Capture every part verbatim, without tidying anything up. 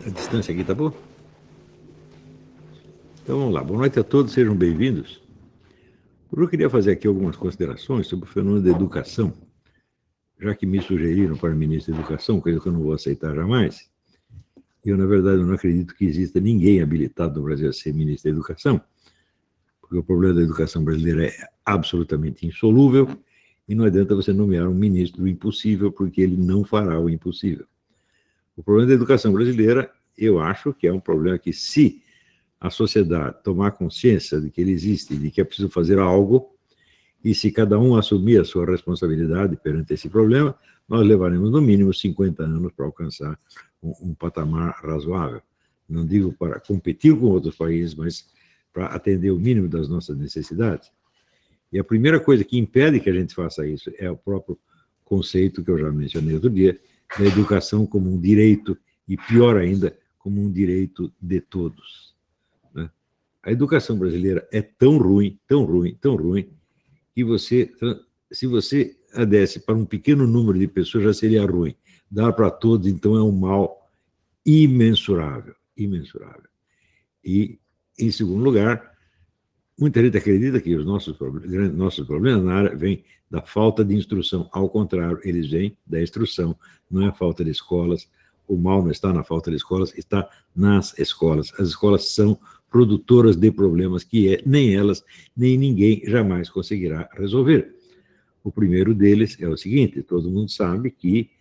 A distância aqui tá boa? Então vamos lá. Boa noite a todos, sejam bem-vindos. Eu queria fazer aqui algumas considerações sobre o fenômeno da educação, já que me sugeriram para o ministro da Educação, coisa que eu não vou aceitar jamais. Eu, na verdade, não acredito que exista ninguém habilitado no Brasil a ser ministro da Educação, porque o problema da educação brasileira é absolutamente insolúvel e não adianta você nomear um ministro do impossível, porque ele não fará o impossível. O problema da educação brasileira, eu acho que é um problema que, se a sociedade tomar consciência de que ele existe, de que é preciso fazer algo, e se cada um assumir a sua responsabilidade perante esse problema, nós levaremos no mínimo cinquenta anos para alcançar um, um patamar razoável. Não digo para competir com outros países, mas para atender o mínimo das nossas necessidades. E a primeira coisa que impede que a gente faça isso é o próprio conceito que eu já mencionei outro dia, da educação como um direito, e pior ainda, como um direito de todos. A educação brasileira é tão ruim, tão ruim, tão ruim, que você, se você a desse para um pequeno número de pessoas, já seria ruim. Dar para todos, então, é um mal imensurável, imensurável. E, em segundo lugar, muita gente acredita que os nossos problemas, nossos problemas na área vêm da falta de instrução. Ao contrário, eles vêm da instrução, não é a falta de escolas. O mal não está na falta de escolas, está nas escolas. As escolas são produtoras de problemas que é, nem elas, nem ninguém jamais conseguirá resolver. O primeiro deles é o seguinte: todo mundo sabe que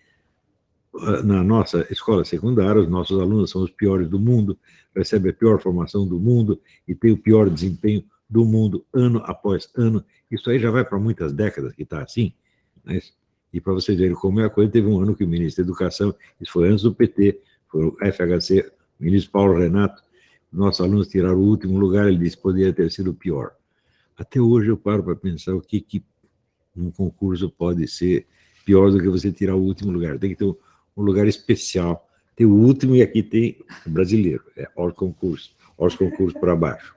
na nossa escola secundária, os nossos alunos são os piores do mundo, recebem a pior formação do mundo e têm o pior desempenho do mundo, ano após ano. Isso aí já vai para muitas décadas que está assim, né? E para vocês verem como é a coisa, teve um ano que o ministro da Educação, isso foi antes do P T, foi o F H C, o ministro Paulo Renato, nossos alunos tiraram o último lugar, ele disse que poderia ter sido pior. Até hoje eu paro para pensar o que, que um concurso pode ser pior do que você tirar o último lugar. Tem que ter um, um lugar especial. Tem o último e aqui tem o brasileiro, é hors concurso, hors concurso para baixo.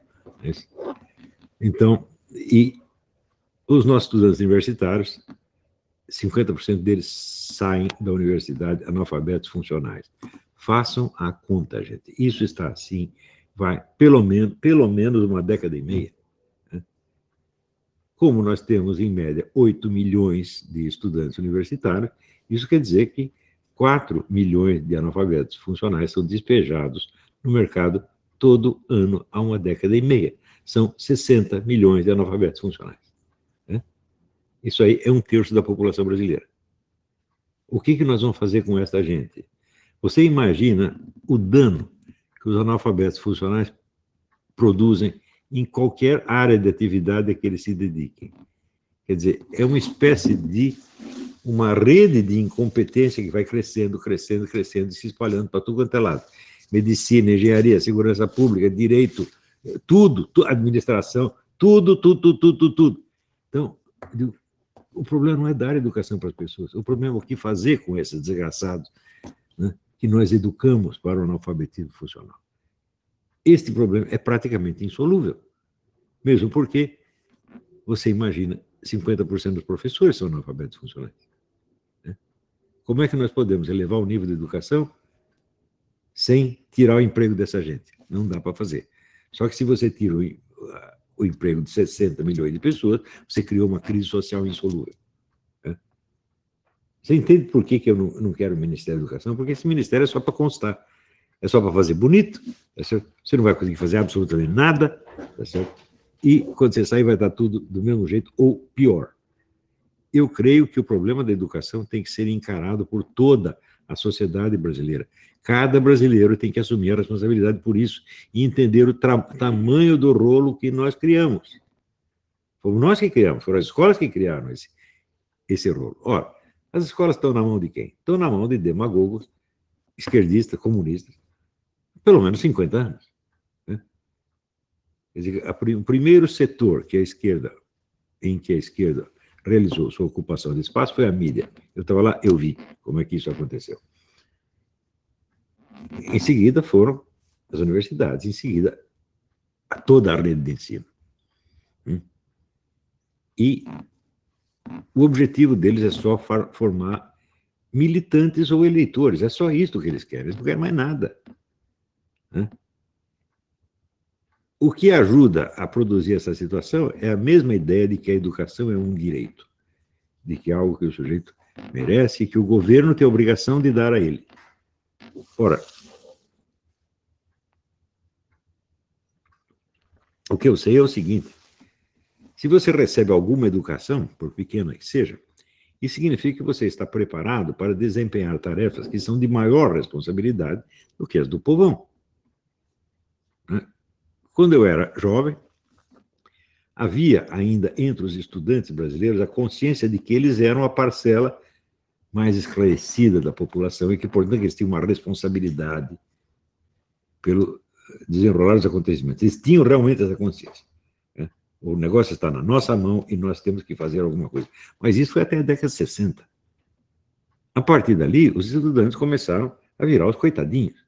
Então, e os nossos estudantes universitários, cinquenta por cento deles saem da universidade analfabetos funcionais. Façam a conta, gente. Isso está assim, vai pelo menos, pelo menos uma década e meia. Né? Como nós temos, em média, oito milhões de estudantes universitários, isso quer dizer que quatro milhões de analfabetos funcionais são despejados no mercado todo ano há uma década e meia. São sessenta milhões de analfabetos funcionais. Né? Isso aí é um terço da população brasileira. O que, que nós vamos fazer com essa gente? Você imagina o dano que os analfabetos funcionais produzem em qualquer área de atividade a que eles se dediquem. Quer dizer, é uma espécie de uma rede de incompetência que vai crescendo, crescendo, crescendo e se espalhando para tudo quanto é lado. Medicina, engenharia, segurança pública, direito, tudo, tudo administração, tudo, tudo, tudo, tudo, tudo. Então, o problema não é dar educação para as pessoas, o problema é o que fazer com esses desgraçados, né, que nós educamos para o analfabetismo funcional. Este problema é praticamente insolúvel, mesmo porque você imagina, cinquenta por cento dos professores são analfabetos funcionais. Né? Como é que nós podemos elevar o nível de educação sem tirar o emprego dessa gente? Não dá para fazer. Só que se você tira o, o emprego de sessenta milhões de pessoas, você criou uma crise social insolúvel. Né? Você entende por que, que eu não, não quero o Ministério da Educação? Porque esse ministério é só para constar. É só para fazer bonito, tá certo? Você não vai conseguir fazer absolutamente nada, tá certo? E quando você sair vai estar tudo do mesmo jeito ou pior. Eu creio que o problema da educação tem que ser encarado por toda a sociedade brasileira. Cada brasileiro tem que assumir a responsabilidade por isso e entender o tamanho do rolo que nós criamos. Fomos nós que criamos, foram as escolas que criaram esse, esse rolo. Ora, as escolas estão na mão de quem? Estão na mão de demagogos, esquerdistas, comunistas, pelo menos cinquenta anos. Né? Quer dizer, a, o primeiro setor que a esquerda, em que a esquerda realizou sua ocupação de espaço foi a mídia. Eu estava lá, eu vi como é que isso aconteceu. Em seguida foram as universidades, em seguida toda a rede de ensino. E o objetivo deles é só formar militantes ou eleitores, é só isso que eles querem, eles não querem mais nada. né? O que ajuda a produzir essa situação é a mesma ideia de que a educação é um direito, de que é algo que o sujeito merece e que o governo tem a obrigação de dar a ele. Ora, o que eu sei é o seguinte: se você recebe alguma educação, por pequena que seja, isso significa que você está preparado para desempenhar tarefas que são de maior responsabilidade do que as do povão. Quando eu era jovem, havia ainda entre os estudantes brasileiros a consciência de que eles eram a parcela mais esclarecida da população e que, portanto, eles tinham uma responsabilidade pelo desenrolar dos acontecimentos. Eles tinham realmente essa consciência. Né? O negócio está na nossa mão e nós temos que fazer alguma coisa. Mas isso foi até a década de sessenta. A partir dali, os estudantes começaram a virar os coitadinhos.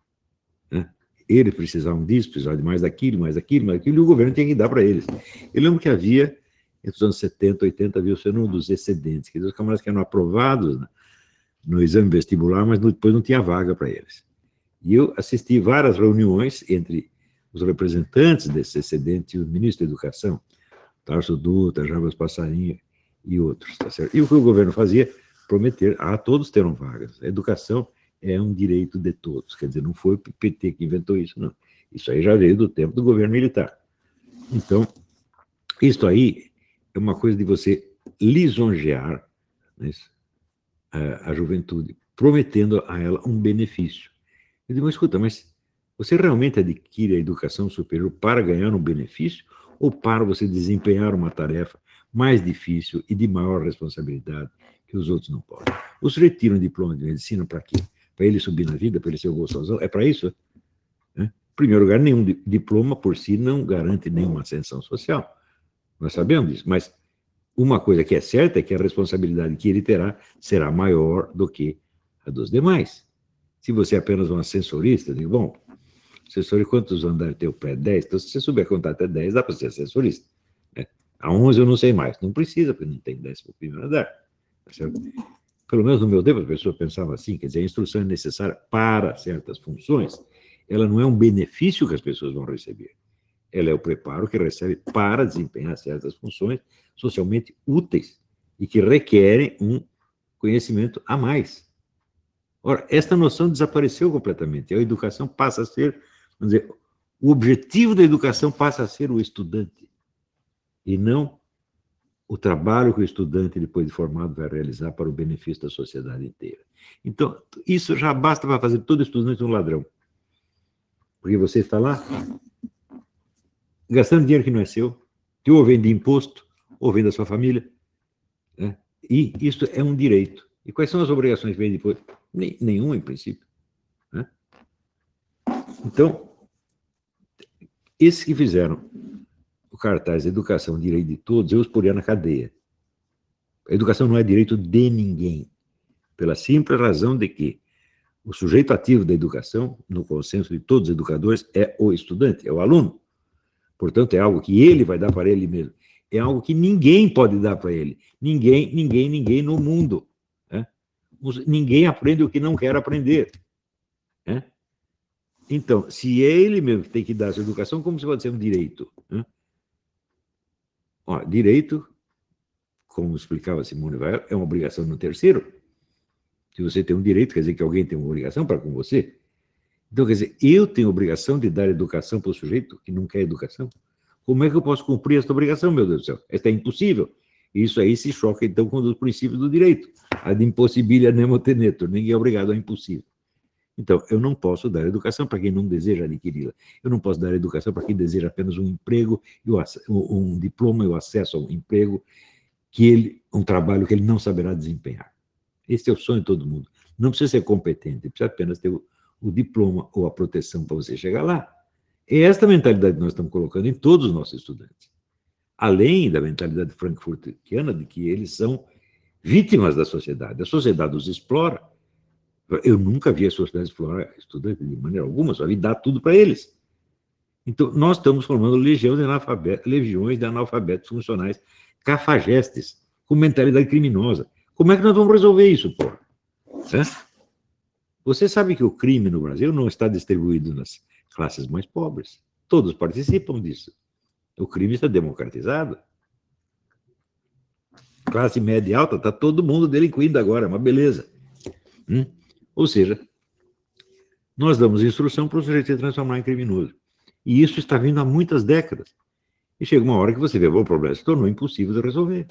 Né? Eles precisavam disso, precisavam de mais daquilo, mais daquilo, mais daquilo, e o governo tinha que dar para eles. Eu lembro que havia, entre os anos setenta, oitenta, havia o fenômeno dos excedentes, que os camaradas que eram aprovados no exame vestibular, mas depois não tinha vaga para eles. E eu assisti várias reuniões entre os representantes desses excedentes e o ministro da Educação, Tarso Dutra, Jarbas Passarinho e outros. Tá certo? E o que o governo fazia? Prometer, ah, todos terão vagas. A educação é um direito de todos. Quer dizer, não foi o P T que inventou isso, não. Isso aí já veio do tempo do governo militar. Então, isso aí é uma coisa de você lisonjear, né, a, a juventude, prometendo a ela um benefício. Eu digo, mas escuta, mas você realmente adquire a educação superior para ganhar um benefício ou para você desempenhar uma tarefa mais difícil e de maior responsabilidade que os outros não podem? Os retiram diploma de medicina para quê? Para ele subir na vida, para ele ser o gostosão? É para isso? Né? Em primeiro lugar, nenhum diploma por si não garante nenhuma ascensão social. Nós sabemos disso, mas uma coisa que é certa é que a responsabilidade que ele terá será maior do que a dos demais. Se você é apenas um ascensorista, digo, bom, assessorista, quantos andares tem o pé? dez? Então, se você souber contar até dez, dá para ser assessorista. Né? A onze eu não sei mais. Não precisa, porque não tem dez para o primeiro andar. Tá certo? Pelo menos no meu tempo, as pessoas pensavam assim, quer dizer, a instrução é necessária para certas funções, ela não é um benefício que as pessoas vão receber. Ela é o preparo que recebe para desempenhar certas funções socialmente úteis e que requerem um conhecimento a mais. Ora, esta noção desapareceu completamente. A educação passa a ser, vamos dizer, o objetivo da educação passa a ser o estudante e não o trabalho que o estudante, depois de formado, vai realizar para o benefício da sociedade inteira. Então, isso já basta para fazer todo estudante um ladrão. Porque você está lá gastando dinheiro que não é seu, que ou vem de imposto, ou vem da sua família, né? E isso é um direito. E quais são as obrigações que vêm depois? Nenhuma, em princípio. Né? Então, esses que fizeram o cartaz Educação, Direito de Todos, eu os poria na cadeia. A educação não é direito de ninguém, pela simples razão de que o sujeito ativo da educação, no consenso de todos os educadores, é o estudante, é o aluno. Portanto, é algo que ele vai dar para ele mesmo. É algo que ninguém pode dar para ele. Ninguém, ninguém, ninguém no mundo. Né? Ninguém aprende o que não quer aprender. Né? Então, se é ele mesmo que tem que dar essa educação, como se pode ser um direito? Né? Ó, direito, como explicava Simone Weil, é uma obrigação no terceiro. Se você tem um direito, quer dizer que alguém tem uma obrigação para com você. Então, quer dizer, eu tenho obrigação de dar educação para o sujeito que não quer educação? Como é que eu posso cumprir essa obrigação, meu Deus do céu? Esta é impossível. Isso aí se choca, então, com os princípios do direito. Ad impossibilia nemo tenetur. Ninguém é obrigado ao impossível. Então, eu não posso dar educação para quem não deseja adquiri-la. Eu não posso dar educação para quem deseja apenas um emprego, um diploma e o acesso a um emprego, que ele, um trabalho que ele não saberá desempenhar. Esse é o sonho de todo mundo. Não precisa ser competente, precisa apenas ter o, o diploma ou a proteção para você chegar lá. É esta mentalidade que nós estamos colocando em todos os nossos estudantes. Além da mentalidade frankfurtiana de que eles são vítimas da sociedade. A sociedade os explora. Eu nunca vi a sociedade explorar estudantes de maneira alguma, só vi dar tudo para eles. Então, nós estamos formando legiões de analfabetos, legiões de analfabetos funcionais, cafajestes, com mentalidade criminosa. Como é que nós vamos resolver isso, pô? É? Você sabe que o crime no Brasil não está distribuído nas, classes mais pobres. Todos participam disso. O crime está democratizado. Classe média e alta, está todo mundo delinquindo agora, uma beleza. Hum? Ou seja, nós damos instrução para o sujeito se transformar em criminoso. E isso está vindo há muitas décadas. E chega uma hora que você vê, o problema se tornou impossível de resolver.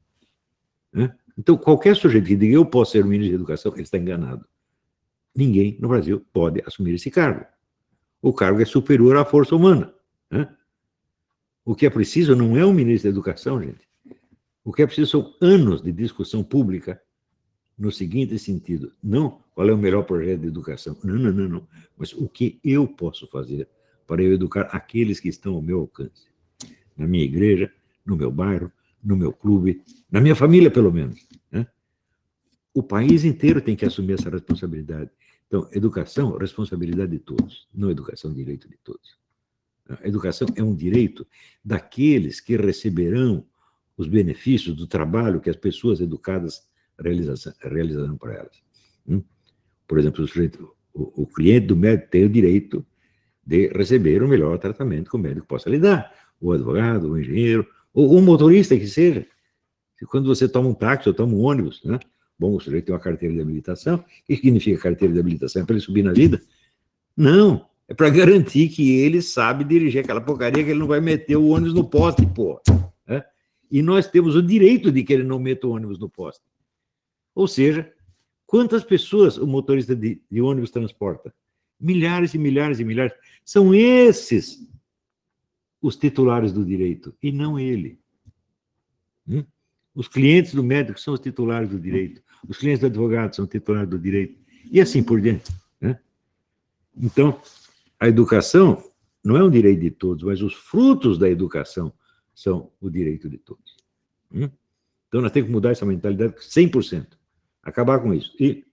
Né? Então, qualquer sujeito que diga eu posso ser o ministro da Educação, ele está enganado. Ninguém no Brasil pode assumir esse cargo. O cargo é superior à força humana. Né? O que é preciso não é um ministro da Educação, gente. O que é preciso são anos de discussão pública no seguinte sentido. Não qual é o melhor projeto de educação. Não, não, não, não. Mas o que eu posso fazer para eu educar aqueles que estão ao meu alcance. Na minha igreja, no meu bairro, no meu clube, na minha família, pelo menos. Né? O país inteiro tem que assumir essa responsabilidade. Então, educação, responsabilidade de todos. Não educação, direito de todos. A educação é um direito daqueles que receberão os benefícios do trabalho que as pessoas educadas realizarão para elas. Por exemplo, o, sujeito, o, o cliente do médico tem o direito de receber o melhor tratamento que o médico possa lhe dar. O advogado, o engenheiro, ou o motorista que seja. Quando você toma um táxi ou toma um ônibus, né? Bom, o sujeito tem uma carteira de habilitação. O que significa carteira de habilitação? É para ele subir na vida? Não. É para garantir que ele sabe dirigir aquela porcaria, que ele não vai meter o ônibus no poste, pô. É? E nós temos o direito de que ele não meta o ônibus no poste. Ou seja, quantas pessoas o motorista de, de ônibus transporta? Milhares e milhares e milhares. São esses os titulares do direito, e não ele. Hum? Os clientes do médico são os titulares do direito. Os clientes do advogado são titulares do direito. E assim por diante. Né? Então, a educação não é um direito de todos, mas os frutos da educação são o direito de todos. Hum? Então, nós temos que mudar essa mentalidade cem por cento. Acabar com isso. E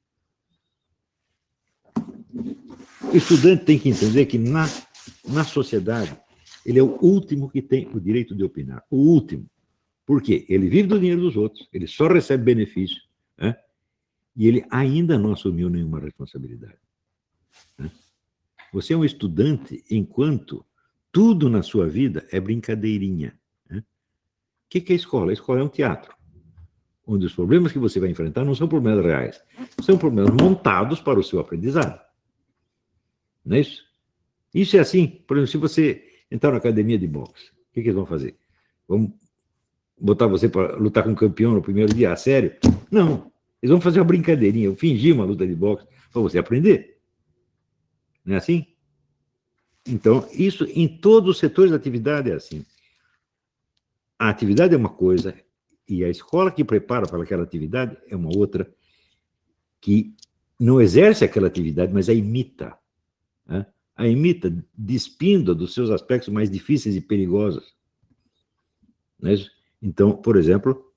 o estudante tem que entender que na, na sociedade ele é o último que tem o direito de opinar. O último. Por quê? Ele vive do dinheiro dos outros, ele só recebe benefício, né? E ele ainda não assumiu nenhuma responsabilidade. Né? Você é um estudante enquanto tudo na sua vida é brincadeirinha. Né? O que é a escola? A escola é um teatro, onde os problemas que você vai enfrentar não são problemas reais, são problemas montados para o seu aprendizado. Não é isso? Isso é assim, por exemplo, se você entrar na academia de boxe, o que, que eles vão fazer? Vão botar você para lutar com um campeão no primeiro dia, a sério? Não. Eles vão fazer uma brincadeirinha, fingir uma luta de boxe para você aprender. Não é assim? Então, isso em todos os setores da atividade é assim. A atividade é uma coisa e a escola que prepara para aquela atividade é uma outra, que não exerce aquela atividade, mas a imita. Né? A imita despindo dos seus aspectos mais difíceis e perigosos. Não é isso? Então, por exemplo,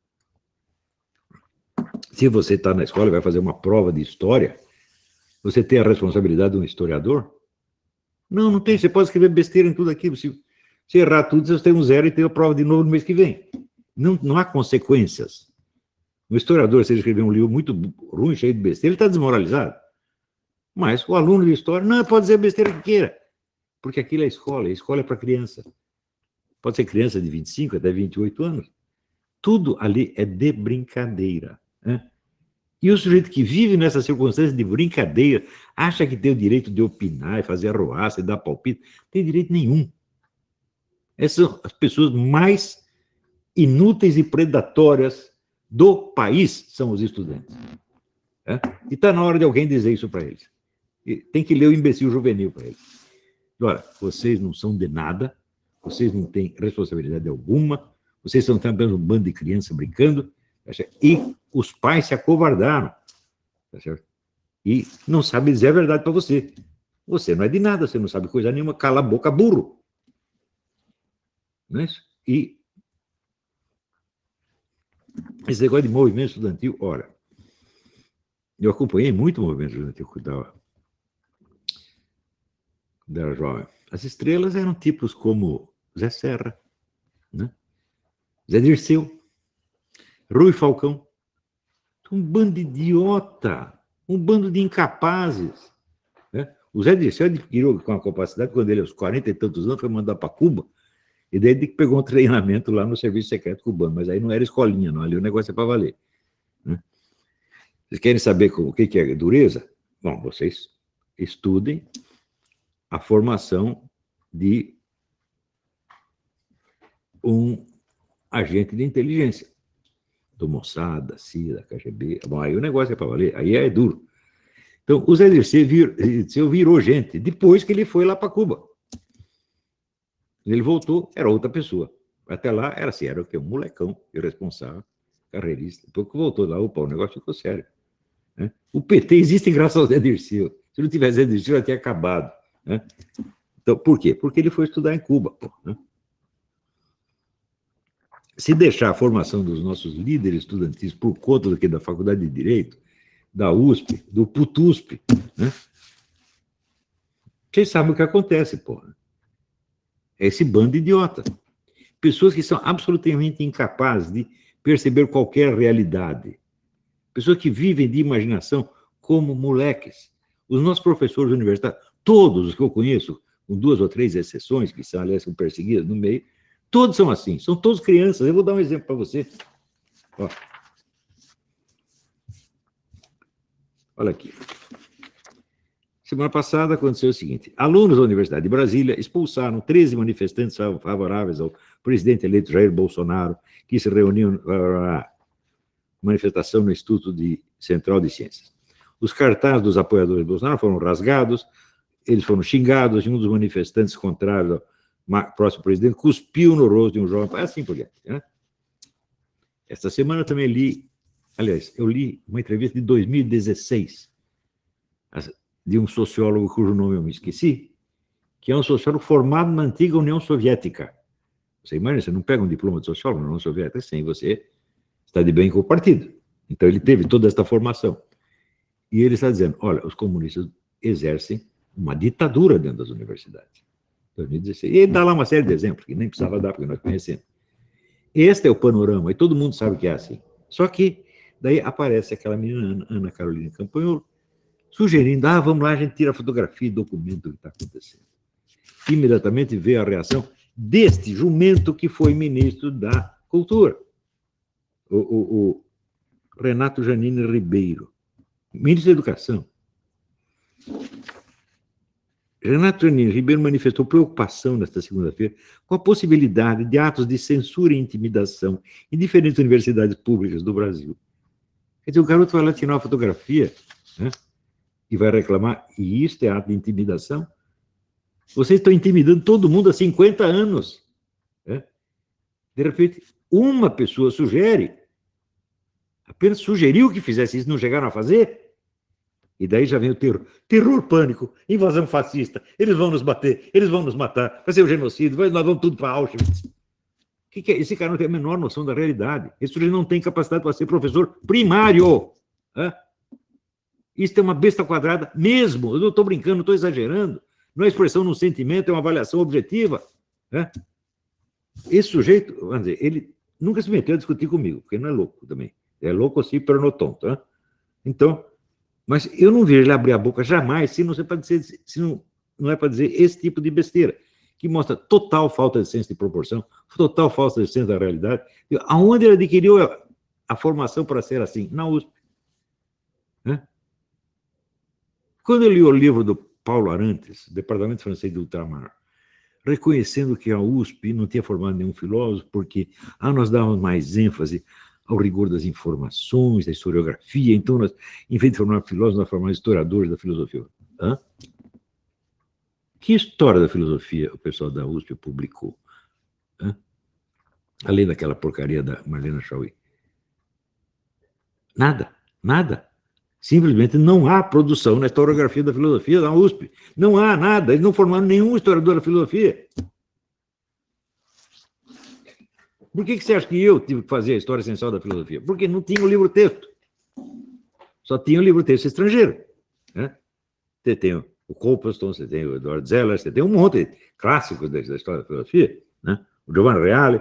se você está na escola e vai fazer uma prova de história, você tem a responsabilidade de um historiador? Não, não tem. Você pode escrever besteira em tudo aquilo. Se, se errar tudo, você tem um zero e tem a prova de novo no mês que vem. Não, não há consequências. Um historiador, se ele escrever um livro muito ruim, cheio de besteira, ele está desmoralizado. Mas o aluno de história, não, pode dizer a besteira que queira, porque aquilo é escola, a escola é para criança. Pode ser criança de vinte e cinco até vinte e oito anos. Tudo ali é de brincadeira. Né? E o sujeito que vive nessa circunstância de brincadeira acha que tem o direito de opinar e fazer arruaça e dar palpite. Não tem direito nenhum. Essas são as pessoas mais inúteis e predatórias do país, são os estudantes. É? E está na hora de alguém dizer isso para eles. E tem que ler o Imbecil Juvenil para eles. Olha, vocês não são de nada, vocês não têm responsabilidade alguma, vocês estão apenas um bando de crianças brincando, e os pais se acovardaram, tá certo? E não sabem dizer a verdade para você. Você não é de nada, você não sabe coisa nenhuma, cala a boca, burro. Não é isso? E esse negócio de movimento estudantil, olha, eu acompanhei muito o movimento estudantil quando eu era jovem. As estrelas eram tipos como Zé Serra, né? Zé Dirceu, Rui Falcão. Um bando de idiota, um bando de incapazes. Né? O Zé Dirceu adquiriu com a capacidade, quando ele, aos quarenta e tantos anos, foi mandado para Cuba, e daí ele pegou um treinamento lá no Serviço Secreto Cubano, mas aí não era escolinha, não, ali o negócio é para valer. Né? Vocês querem saber o que é dureza? Bom, vocês estudem a formação de um agente de inteligência, do Mossad, da C I A, da K G B. Bom, aí o negócio é para valer, aí é duro. Então, o Zé Dirceu virou, virou gente depois que ele foi lá para Cuba. Ele voltou, era outra pessoa. Até lá, era assim, era o quê? Um molecão, irresponsável, carreirista. Depois que voltou lá, opa, o negócio ficou sério. Né? O P T existe graças ao Zé Dirceu. Se não tivesse Zé Dirceu, já tinha acabado. Né? Então, por quê? Porque ele foi estudar em Cuba. Pô, né? Se deixar a formação dos nossos líderes estudantis por conta do que da Faculdade de Direito, da U S P, do PUTUSP, né? Vocês sabem o que acontece, porra. É esse bando de idiota. Pessoas que são absolutamente incapazes de perceber qualquer realidade. Pessoas que vivem de imaginação como moleques. Os nossos professores universitários, todos os que eu conheço, com duas ou três exceções, que são, aliás, são perseguidas no meio, todos são assim, são todos crianças. Eu vou dar um exemplo para você. Ó. Olha aqui. Semana passada aconteceu o seguinte: alunos da Universidade de Brasília expulsaram treze manifestantes favoráveis ao presidente eleito Jair Bolsonaro, que se reuniam para manifestação no Instituto de Central de Ciências. Os cartazes dos apoiadores de Bolsonaro foram rasgados, eles foram xingados, e um dos manifestantes contrários ao próximo presidente cuspiu no rosto de um jovem, assim por diante. Né? Esta semana eu também li, aliás, eu li uma entrevista de dois mil e dezesseis, de um sociólogo cujo nome eu me esqueci, que é um sociólogo formado na antiga União Soviética. Você imagina, você não pega um diploma de sociólogo na União Soviética sem você está de bem com o partido. Então ele teve toda esta formação. E ele está dizendo, olha, os comunistas exercem uma ditadura dentro das universidades. dois mil e dezesseis. E ele dá lá uma série de exemplos, que nem precisava dar, porque nós conhecemos. Este é o panorama, e todo mundo sabe que é assim. Só que daí aparece aquela menina, Ana Carolina Campanholo, sugerindo, ah, vamos lá, a gente tira a fotografia e documenta o que está acontecendo. Imediatamente vê a reação deste jumento que foi ministro da Cultura, o, o, o Renato Janine Ribeiro, ministro da Educação. Renato Janine Ribeiro manifestou preocupação nesta segunda-feira com a possibilidade de atos de censura e intimidação em diferentes universidades públicas do Brasil. Quer dizer, o garoto vai lá tirar uma fotografia, né? E vai reclamar, e isto é ato de intimidação? Vocês estão intimidando todo mundo há cinquenta anos. Né? De repente, uma pessoa sugere, apenas sugeriu que fizesse isso, não chegaram a fazer, e daí já vem o terror. Terror, pânico, invasão fascista, eles vão nos bater, eles vão nos matar, vai ser o genocídio, vai, nós vamos tudo para Auschwitz. Que que é? Esse cara não tem a menor noção da realidade. Esse sujeito não tem capacidade para ser professor primário. Né? Isso é uma besta quadrada mesmo. Eu não estou brincando, não estou exagerando. Não é expressão num sentimento, é uma avaliação objetiva. Né? Esse sujeito, vamos dizer, ele nunca se meteu a discutir comigo, porque não é louco também. É louco assim, pero no tonto. Né? Então, mas eu não vejo ele abrir a boca jamais, se não, é para dizer, se não, não é para dizer esse tipo de besteira, que mostra total falta de senso de proporção, total falta de senso da realidade. Aonde ele adquiriu a, a formação para ser assim? Na U S P. Né? Quando eu li o livro do Paulo Arantes, Departamento Francês do Ultramar, reconhecendo que a U S P não tinha formado nenhum filósofo, porque ah, nós dávamos mais ênfase ao rigor das informações, da historiografia, então, nós, em vez de formar filósofos, nós formamos historiadores da filosofia. Hã? Que história da filosofia o pessoal da U S P publicou? Hã? Além daquela porcaria da Marlene Chauí. Nada, nada. Simplesmente não há produção na historiografia da filosofia da U S P. Não há nada. Eles não formaram nenhum historiador da filosofia. Por que, que você acha que eu tive que fazer a história essencial da filosofia? Porque não tinha o livro-texto. Só tinha o livro-texto estrangeiro. Né? Você tem o Copleston, você tem o Edward Zeller, você tem um monte de clássicos da história da filosofia. Né? O Giovanni Reale.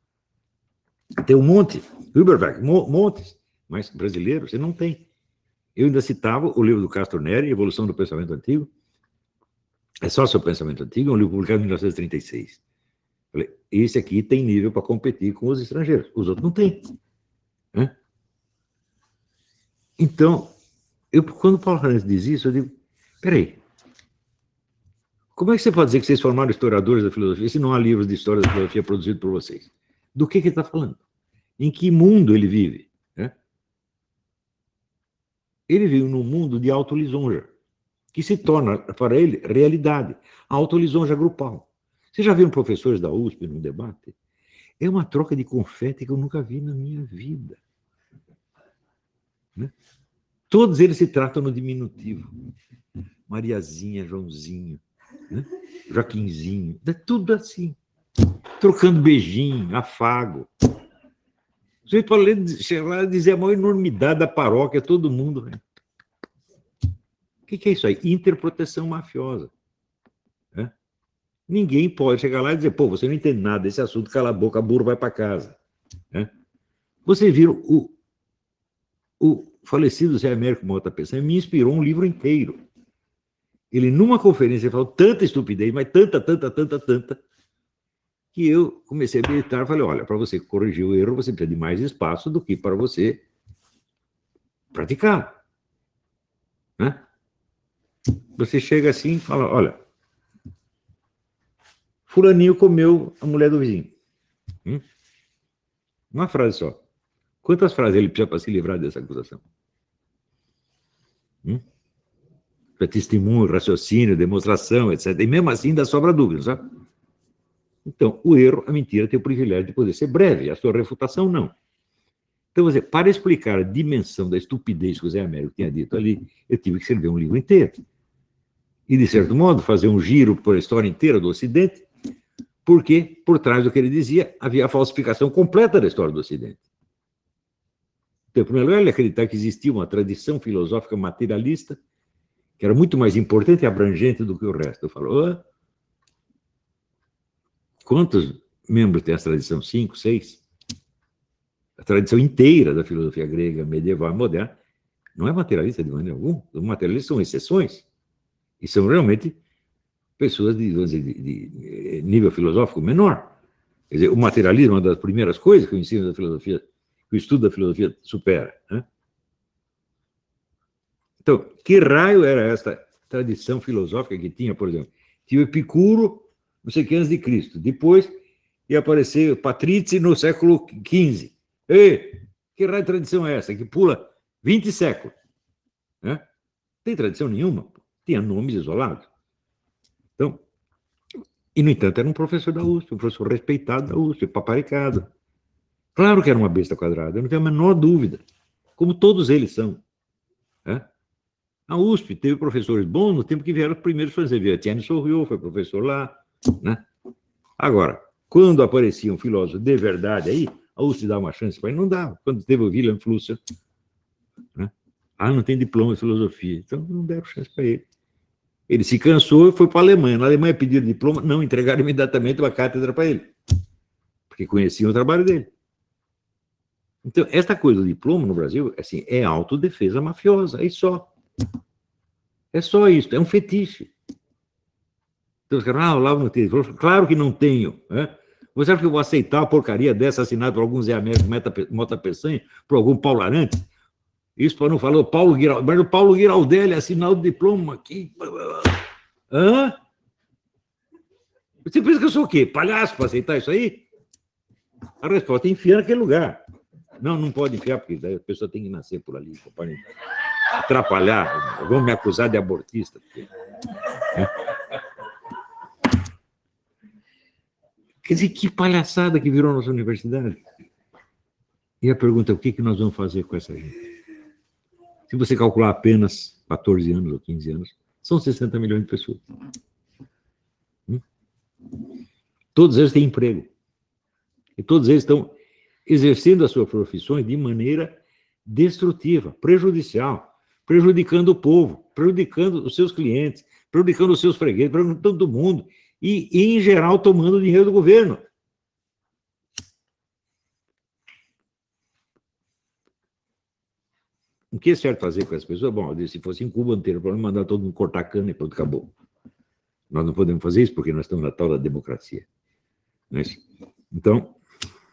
Tem um monte. Huberbeck, montes. Mas brasileiro você não tem. Eu ainda citava o livro do Castro Neri, Evolução do Pensamento Antigo. É só seu pensamento antigo, é um livro publicado em mil novecentos e trinta e seis. Falei, esse aqui tem nível para competir com os estrangeiros, os outros não têm. Né? Então, eu, quando o Paulo Ranz diz isso, eu digo, peraí, como é que você pode dizer que vocês formaram historiadores da filosofia se não há livros de história da filosofia produzidos por vocês? Do que, que ele está falando? Em que mundo ele vive? Né? Ele vive num mundo de autolisonja, que se torna, para ele, realidade. A autolisonja grupal. Vocês já viram professores da U S P num debate? É uma troca de confete que eu nunca vi na minha vida. Né? Todos eles se tratam no diminutivo. Mariazinha, Joãozinho, né? Joaquinzinho, é tudo assim. Trocando beijinho, afago. Você pode dizer a maior enormidade da paróquia, todo mundo. Né? O que é isso aí? Interproteção mafiosa. Né? Ninguém pode chegar lá e dizer, pô, você não entende nada desse assunto, cala a boca, burro, vai para casa. Né? Vocês viram, o, o falecido Zé Américo Mota Peçanha me inspirou um livro inteiro. Ele, numa conferência, falou tanta estupidez, mas tanta, tanta, tanta, tanta, que eu comecei a meditar e falei, olha, para você corrigir o erro, você precisa de mais espaço do que para você praticar. Né? Você chega assim e fala, olha, fulaninho comeu a mulher do vizinho. Hum? Uma frase só. Quantas frases ele precisa para se livrar dessa acusação? Hum? Para testemunho, raciocínio, demonstração, etcétera. E mesmo assim ainda sobra dúvida, sabe? Então, o erro, a mentira, tem o privilégio de poder ser breve, a sua refutação não. Então, você, para explicar a dimensão da estupidez que o Zé Américo tinha dito ali, eu tive que escrever um livro inteiro. E, de certo modo, fazer um giro por a história inteira do Ocidente, porque, por trás do que ele dizia, havia a falsificação completa da história do Ocidente. Então, em primeiro lugar, ele acreditar que existia uma tradição filosófica materialista que era muito mais importante e abrangente do que o resto. Eu falo, oh, quantos membros tem essa tradição? Cinco, seis? A tradição inteira da filosofia grega, medieval e moderna não é materialista de maneira alguma. Os materialistas são exceções. E são realmente pessoas de, vamos dizer, de, de nível filosófico menor. Quer dizer, o materialismo é uma das primeiras coisas que o ensino da filosofia, que o estudo da filosofia supera. Né? Então, que raio era essa tradição filosófica que tinha, por exemplo? Tinha o Epicuro, não sei que, antes de Cristo. Depois ia aparecer o Patrício no século quinze. Ei, que raio de tradição é essa? Que pula vinte séculos. Né? Não tem tradição nenhuma. Tinha nomes isolados. Então, e, no entanto, era um professor da U S P, um professor respeitado da U S P, paparicado. Claro que era uma besta quadrada, eu não tenho a menor dúvida. Como todos eles são. Né? A U S P teve professores bons no tempo que vieram os primeiros franceses. Etienne Sorriot foi professor lá. Né? Agora, quando apareciam filósofos de verdade aí, a U S P dava uma chance para ele, não dava. Quando teve o Wilhelm Flusser, né? Ah, não tem diploma de filosofia, então não deram chance para ele. Ele se cansou e foi para a Alemanha. Na Alemanha pediram diploma, não, entregaram imediatamente uma cátedra para ele, porque conheciam o trabalho dele. Então, esta coisa do diploma no Brasil, assim, é autodefesa mafiosa, é só. É só isso, é um fetiche. Então, os caras, ah, o Olavo não tem diploma. Claro que não tenho. Né? Você acha que eu vou aceitar uma porcaria dessa assinada por algum Zé Américo Mota Peçanha, por algum Paulo Arantes? Isso para não falar o Paulo Giraldelli, mas o Paulo Giraldelli assinar o diploma aqui. Hã? Você pensa que eu sou o quê? Palhaço para aceitar isso aí? A resposta é enfiar naquele lugar. Não, não pode enfiar, porque daí a pessoa tem que nascer por ali, para atrapalhar. Vão me acusar de abortista. Porque... Quer dizer, que palhaçada que virou a nossa universidade. E a pergunta é, o que, que nós vamos fazer com essa gente? Se você calcular apenas quatorze anos ou quinze anos, são sessenta milhões de pessoas. Hum? Todos eles têm emprego. E todos eles estão exercendo as suas profissões de maneira destrutiva, prejudicial, prejudicando o povo, prejudicando os seus clientes, prejudicando os seus fregueses, prejudicando todo mundo. E, e, em geral, tomando dinheiro do governo. O que é certo fazer com as pessoas? Bom, se fosse em Cuba inteiro, para mandar todo mundo cortar cana e pronto, acabou. Nós não podemos fazer isso porque nós estamos na tal da democracia. Então,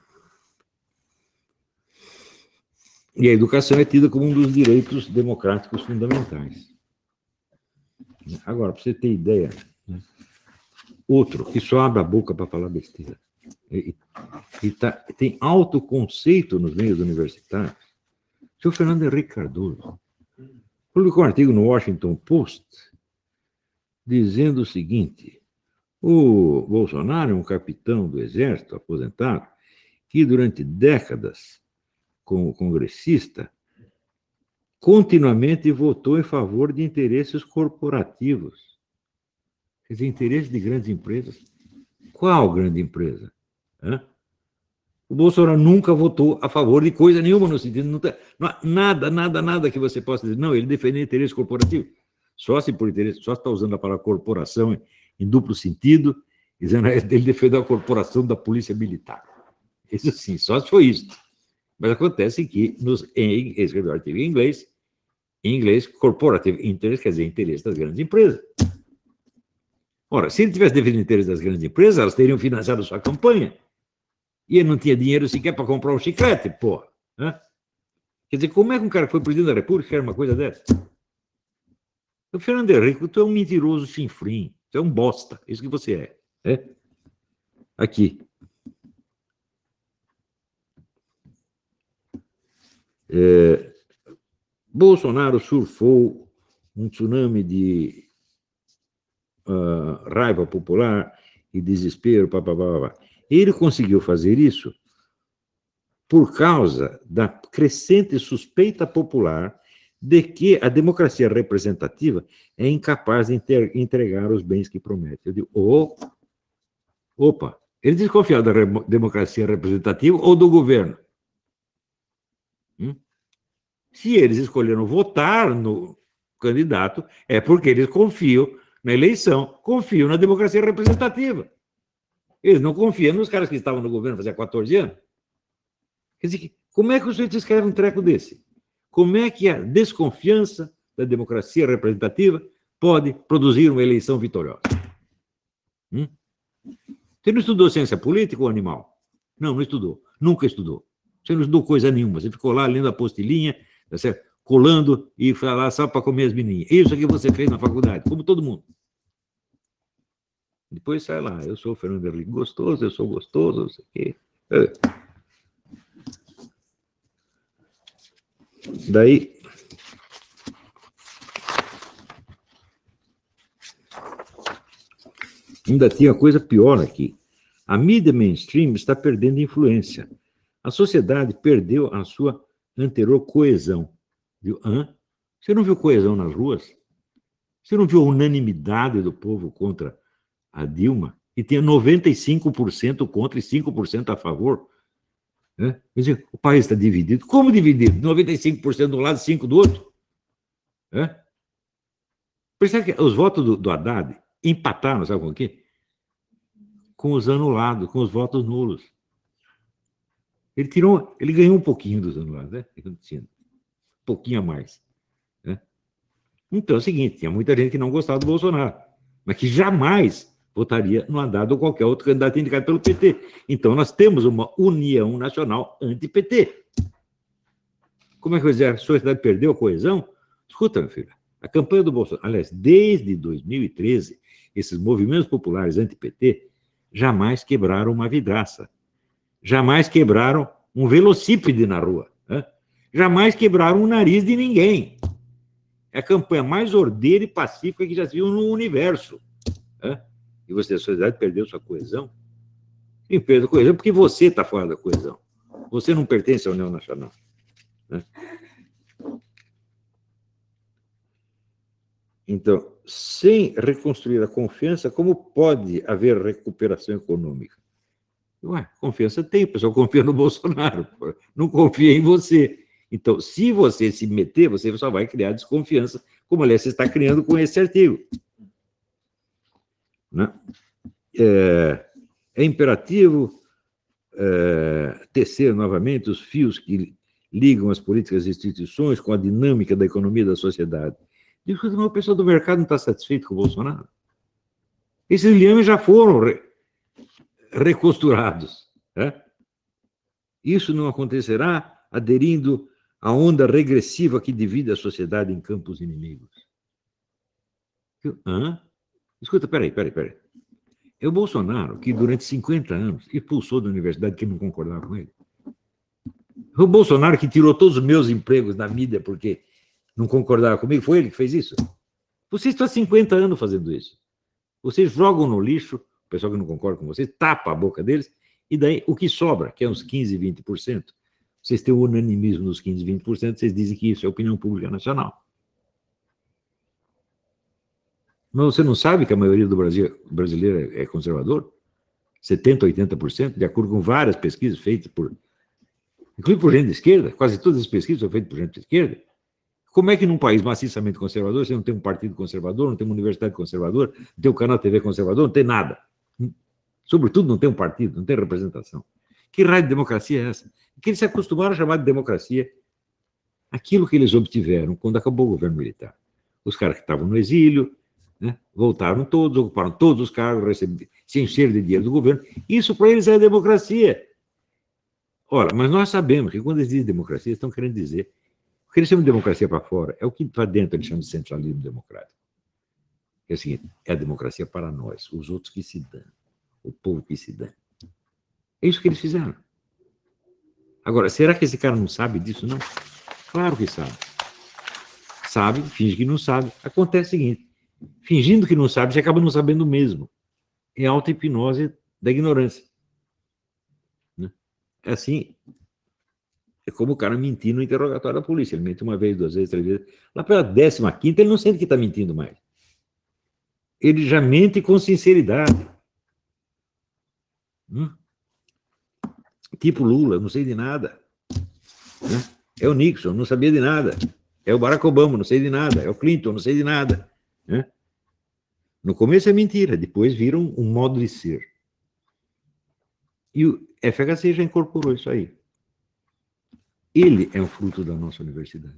e a educação é tida como um dos direitos democráticos fundamentais. Agora, para você ter ideia, né? Outro que só abre a boca para falar besteira, e, e tá, tem alto conceito nos meios universitários, o senhor Fernando Henrique Cardoso publicou um artigo no Washington Post dizendo o seguinte: o Bolsonaro é um capitão do exército aposentado que durante décadas, como congressista, continuamente votou em favor de interesses corporativos. Quer dizer, interesses de grandes empresas. Qual grande empresa? Hã? O Bolsonaro nunca votou a favor de coisa nenhuma no sentido, não tá, não há nada, nada, nada que você possa dizer. Não, ele defende interesse corporativo. Só se por interesse, só está usando a palavra corporação em, em duplo sentido, dizendo que ele defende a corporação da polícia militar. Isso sim, só se foi isso. Mas acontece que, nos, em, escreveu o artigo em inglês, em inglês, corporative interest quer dizer interesse das grandes empresas. Ora, se ele tivesse defendido o interesse das grandes empresas, elas teriam financiado sua campanha. E ele não tinha dinheiro sequer para comprar um chiclete, porra. Né? Quer dizer, como é que um cara que foi presidente da República quer uma coisa dessa? O Fernando Henrique, tu é um mentiroso chinfrim, tu é um bosta, isso que você é. é? Aqui. É, Bolsonaro surfou um tsunami de uh, raiva popular e desespero, papapá. Ele conseguiu fazer isso por causa da crescente suspeita popular de que a democracia representativa é incapaz de entregar os bens que promete. Eu digo, oh, opa, ele desconfiava da re democracia representativa ou do governo? Hum? Se eles escolheram votar no candidato, é porque eles confiam na eleição, confiam na democracia representativa. Eles não confiam nos caras que estavam no governo fazia quatorze anos. Quer dizer, como é que o sujeito escreve um treco desse? Como é que a desconfiança da democracia representativa pode produzir uma eleição vitoriosa? Hum? Você não estudou ciência política ou animal? Não, não estudou. Nunca estudou. Você não estudou coisa nenhuma. Você ficou lá lendo a postilhinha, tá certo? Colando e foi lá só para comer as menininhas. Isso que você fez na faculdade, como todo mundo. Depois sai lá, eu sou o Fernando Henrique gostoso, eu sou gostoso, não sei o quê. É. Daí, ainda tinha coisa pior aqui. A mídia mainstream está perdendo influência. A sociedade perdeu a sua anterior coesão. Viu? Hã? Você não viu coesão nas ruas? Você não viu a unanimidade do povo contra a Dilma? E tinha noventa e cinco por cento contra e cinco por cento a favor. Né? Quer dizer, o país está dividido. Como dividido? noventa e cinco por cento de um lado e cinco por cento do outro. É? Percebe que os votos do, do Haddad empataram, sabe com o quê? Com os anulados, com os votos nulos. Ele tirou, ele ganhou um pouquinho dos anulados, né? Um pouquinho a mais. Né? Então é o seguinte, tinha muita gente que não gostava do Bolsonaro, mas que jamais votaria no Haddad ou qualquer outro candidato indicado pelo P T. Então nós temos uma união nacional anti-P T. Como é que vai dizer? A sociedade perdeu a coesão? Escuta, meu filho, a campanha do Bolsonaro, aliás, desde dois mil e treze, esses movimentos populares anti-P T jamais quebraram uma vidraça, jamais quebraram um velocípede na rua, né? Jamais quebraram o nariz de ninguém. É a campanha mais ordeira e pacífica que já se viu no universo. Né? E você, a sociedade perdeu sua coesão? Sim, perdeu a coesão porque você está fora da coesão. Você não pertence à União Nacional. Né? Então, sem reconstruir a confiança, como pode haver recuperação econômica? Ué, confiança tem, o pessoal confia no Bolsonaro, não confia em você. Então, se você se meter, você só vai criar desconfiança, como, aliás, você está criando com esse artigo. Né? É, é imperativo é, tecer novamente os fios que ligam as políticas e instituições com a dinâmica da economia e da sociedade. Digo que o pessoal do mercado não está satisfeito com o Bolsonaro. Esses liames já foram re, recosturados. Né? Isso não acontecerá aderindo à onda regressiva que divide a sociedade em campos inimigos. Hã? Escuta, peraí, peraí, peraí. É o Bolsonaro que, durante cinquenta anos, expulsou da universidade quem não concordava com ele. Foi o Bolsonaro que tirou todos os meus empregos na mídia porque não concordava comigo. Foi ele que fez isso. Vocês estão há cinquenta anos fazendo isso. Vocês jogam no lixo, o pessoal que não concorda com vocês, tapa a boca deles, e daí o que sobra, que é uns quinze, vinte por cento, vocês têm o unanimismo nos quinze, vinte por cento, vocês dizem que isso é opinião pública nacional. Mas você não sabe que a maioria do Brasil brasileiro é conservador? setenta, oitenta por cento, de acordo com várias pesquisas feitas por... inclusive por gente de esquerda, quase todas as pesquisas são feitas por gente de esquerda. Como é que num país maciçamente conservador, você não tem um partido conservador, não tem uma universidade conservadora, não tem um canal T V conservador, não tem nada. Sobretudo não tem um partido, não tem representação. Que raio de democracia é essa? Que eles se acostumaram a chamar de democracia aquilo que eles obtiveram quando acabou o governo militar. Os caras que estavam no exílio, né, voltaram todos, ocuparam todos os cargos, receberam, se encheram de dinheiro do governo. Isso para eles é democracia. Ora, mas nós sabemos que quando eles dizem democracia, estão querendo dizer o que eles chamam de democracia para fora é o que para dentro eles chamam de centralismo democrático. É o seguinte, é a democracia para nós, os outros que se dão, o povo que se dá. É isso que eles fizeram. Agora, será que esse cara não sabe disso? Não. Claro que sabe. Sabe, finge que não sabe. Acontece o seguinte, fingindo que não sabe, você acaba não sabendo mesmo. É a auto-hipnose da ignorância. Né? É assim... É como o cara mentir no interrogatório da polícia. Ele mente uma vez, duas vezes, três vezes. Lá pela décima quinta, ele não sente que está mentindo mais. Ele já mente com sinceridade. Hum? Tipo Lula, não sei de nada. Né? É o Nixon, não sabia de nada. É o Barack Obama, não sei de nada. É o Clinton, não sei de nada. Né? No começo é mentira, depois vira um, um modo de ser. E o F H C já incorporou isso aí. Ele é um fruto da nossa universidade.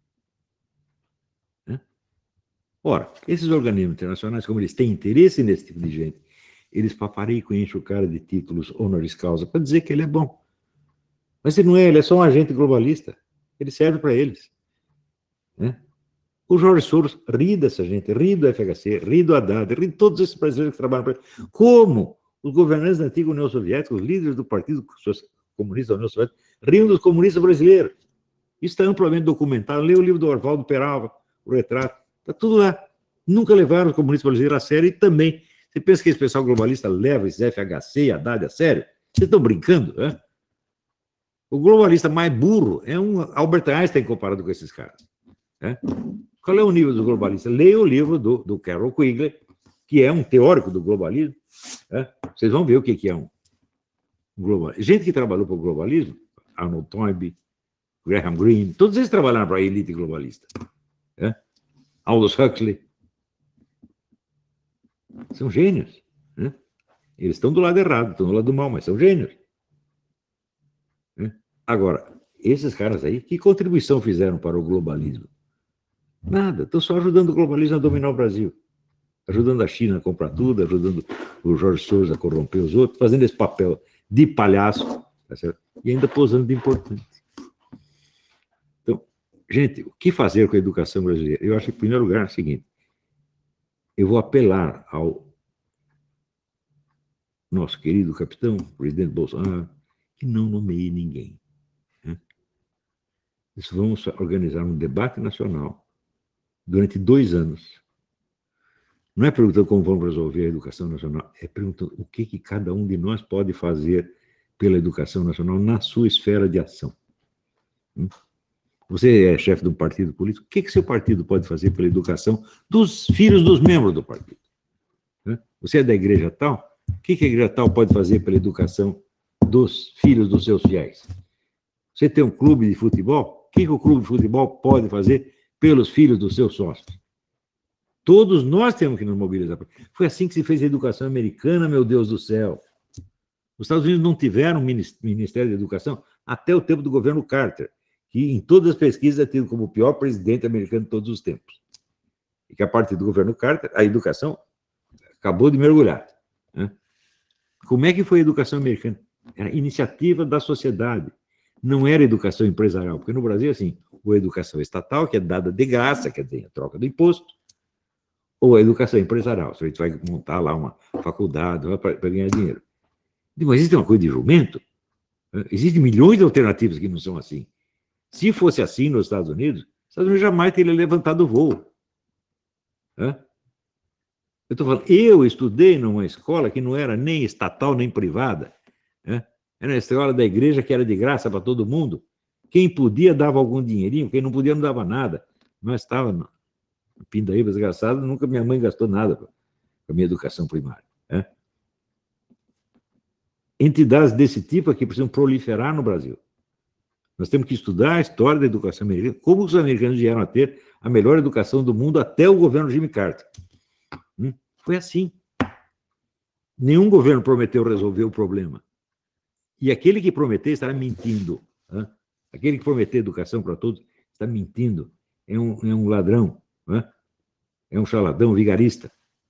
Né? Ora, esses organismos internacionais, como eles têm interesse nesse tipo de gente, eles paparicam e enchem o cara de títulos honoris causa para dizer que ele é bom. Mas ele não é, ele é só um agente globalista. Ele serve para eles. Né? O Jorge Soros ri dessa gente, ri do F H C, ri do Haddad, ri de todos esses brasileiros que trabalham para ele. Como os governantes da antiga União Soviética, os líderes do Partido Comunista da União Soviética, riam dos comunistas brasileiros. Isso está amplamente documentado. Lê o livro do Orvaldo Peralva, o retrato. Está tudo lá. Nunca levaram os comunistas brasileiros a sério e também. Você pensa que esse pessoal globalista leva esses F H C e Haddad a sério? Vocês estão brincando? Né? O globalista mais burro é um Albert Einstein comparado com esses caras. Né? Qual é o nível do globalista? Leia o livro do, do Carol Quigley, que é um teórico do globalismo. Né? Vocês vão ver o que, que é um globalismo. Gente que trabalhou para o globalismo, Arnold Toynbee, Graham Greene, todos eles trabalharam para a elite globalista. Né? Aldous Huxley. São gênios. Né? Eles estão do lado errado, estão do lado do mal, mas são gênios. Né? Agora, esses caras aí, que contribuição fizeram para o globalismo? Nada, estão só ajudando o globalismo a dominar o Brasil. Ajudando a China a comprar tudo, ajudando o Jorge Soros a corromper os outros, fazendo esse papel de palhaço, tá certo? E ainda posando de importante. Então, gente, o que fazer com a educação brasileira? Eu acho que, em primeiro lugar, é o seguinte, eu vou apelar ao nosso querido capitão, presidente Bolsonaro, que não nomeie ninguém. Né? Vamos organizar um debate nacional durante dois anos. Não é perguntando como vamos resolver a educação nacional, é perguntando o que, que cada um de nós pode fazer pela educação nacional na sua esfera de ação. Você é chefe de um partido político, o que, que seu partido pode fazer pela educação dos filhos dos membros do partido? Você é da igreja tal, o que, que a igreja tal pode fazer pela educação dos filhos dos seus fiéis? Você tem um clube de futebol, o que, que o clube de futebol pode fazer pelos filhos dos seus sócios? Todos nós temos que nos mobilizar. Foi assim que se fez a educação americana, meu Deus do céu. Os Estados Unidos não tiveram um Ministério da Educação até o tempo do governo Carter, que em todas as pesquisas é tido como o pior presidente americano de todos os tempos. E que a partir do governo Carter, a educação acabou de mergulhar. Né? Como é que foi a educação americana? Era iniciativa da sociedade. Não era educação empresarial, porque no Brasil, assim, ou a educação estatal, que é dada de graça, quer dizer, a troca do imposto, ou a educação empresarial. Se a gente vai montar lá uma faculdade para ganhar dinheiro. Mas existe uma coisa de jumento? Existem milhões de alternativas que não são assim. Se fosse assim nos Estados Unidos, os Estados Unidos jamais teria levantado o voo. Eu estou falando, eu estudei numa escola que não era nem estatal nem privada. Era a escola da igreja que era de graça para todo mundo. Quem podia dava algum dinheirinho, quem não podia não dava nada. Nós estávamos no Pindaíba, desgraçado, nunca minha mãe gastou nada com a minha educação primária. Né? Entidades desse tipo aqui precisam proliferar no Brasil. Nós temos que estudar a história da educação americana, como os americanos vieram a ter a melhor educação do mundo até o governo Jimmy Carter. Hum? Foi assim. Nenhum governo prometeu resolver o problema. E aquele que prometer estará mentindo. Né? Aquele que prometer educação para todos está mentindo. É um, é um ladrão. Né? É um charlatão, vigarista.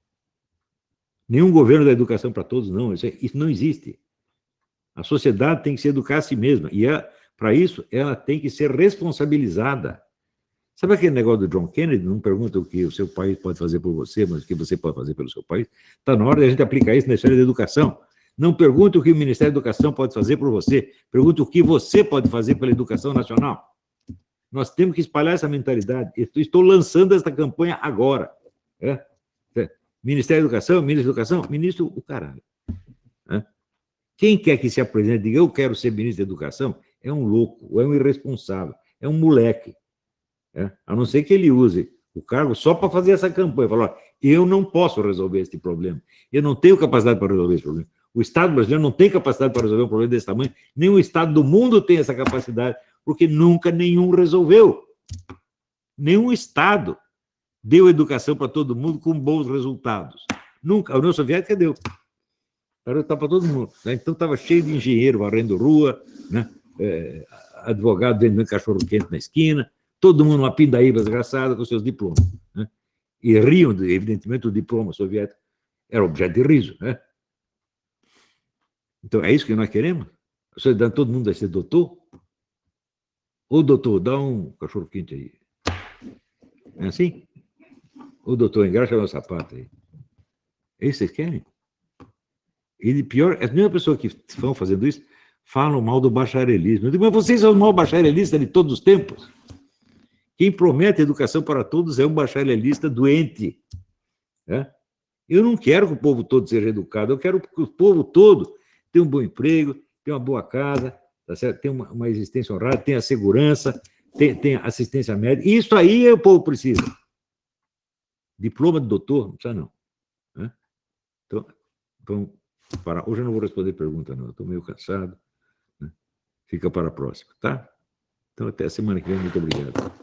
Nenhum governo dá educação para todos, não. Isso, é, isso não existe. A sociedade tem que se educar a si mesma. E, para isso, ela tem que ser responsabilizada. Sabe aquele negócio do John Kennedy? Não pergunta o que o seu país pode fazer por você, mas o que você pode fazer pelo seu país. Está na hora de a gente aplicar isso na esfera da educação. Não pergunte o que o Ministério da Educação pode fazer por você. Pergunte o que você pode fazer pela educação nacional. Nós temos que espalhar essa mentalidade. Estou lançando essa campanha agora. É? Ministério da Educação, Ministro da Educação, Ministro, o caralho. É? Quem quer que se apresente e diga eu quero ser Ministro da Educação é um louco, ou é um irresponsável, é um moleque. É? A não ser que ele use o cargo só para fazer essa campanha. Falar, eu não posso resolver esse problema. Eu não tenho capacidade para resolver esse problema. O Estado brasileiro não tem capacidade para resolver um problema desse tamanho. Nenhum Estado do mundo tem essa capacidade, porque nunca nenhum resolveu. Nenhum Estado deu educação para todo mundo com bons resultados. Nunca. A União Soviética deu. Estava para todo mundo. Né? Então estava cheio de engenheiro varrendo rua, né? É, advogado vendendo cachorro-quente na esquina, todo mundo uma pindaíba desgraçada com seus diplomas. Né? E riam, evidentemente, do diploma soviético. Era objeto de riso. Né? Então, é isso que nós queremos? A sociedade, todo mundo vai ser doutor? Ô, doutor, dá um cachorro-quente aí. É assim? Ô, doutor, engraxa meu sapato aí. É isso que vocês querem? E de pior, as mesmas pessoas que estão fazendo isso falam mal do bacharelismo. Eu digo, mas vocês são os maiores bacharelistas de todos os tempos. Quem promete educação para todos é um bacharelista doente. É? Eu não quero que o povo todo seja educado, eu quero que o povo todo tenha um bom emprego, tenha uma boa casa, tá certo? Tenha uma, uma existência honrada, tenha segurança, tenha, tenha assistência médica. Isso aí o povo precisa. Diploma de doutor, não precisa não. É? Então, vamos parar. Hoje eu não vou responder pergunta, não. Estou meio cansado. Né? Fica para a próxima, tá? Então, até a semana que vem. Muito obrigado.